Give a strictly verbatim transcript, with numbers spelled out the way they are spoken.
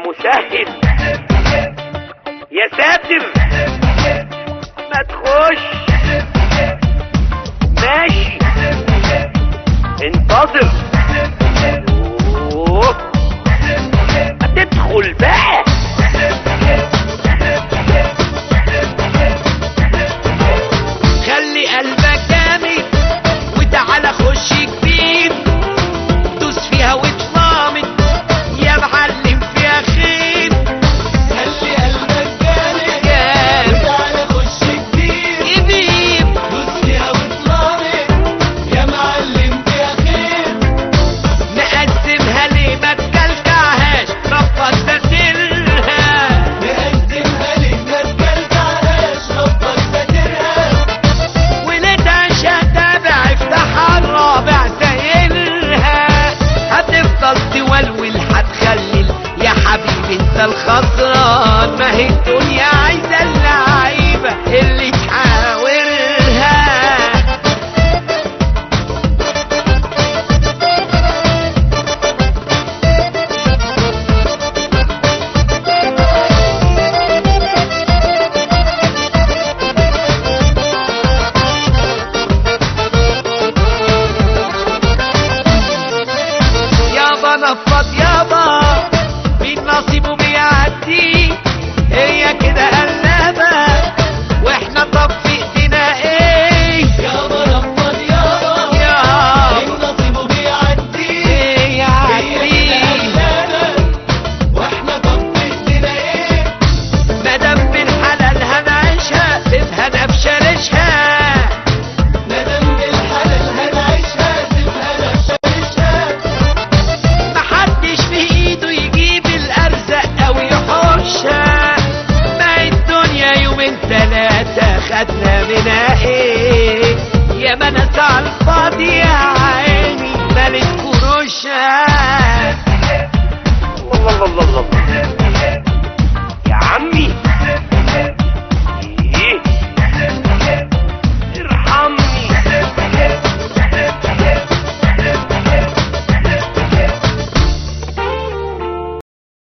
مسهل يا ساتر، ما تخش ماشي انتظر. اوه هتدخل بقى. خلي قلبك جامد وتعالى خش جديد، دوس فيها واطمن يا معلم فيها خير. خلي قلبك جامد وتعالى خش جديد جديد، دوس فيها واطمن يا معلم فيها خير. نقسمها ليه ما تكلكعهاش، ربك ساترها. نقسمها ليه ما تكلكعهاش، ربك ساترها. ولادها شتابع افتحها الرابع سايلها. هتفضل تولول هتخلل يا حبيبي انت الخسران، ما هي الدنيا عايزه اللعيبه اللي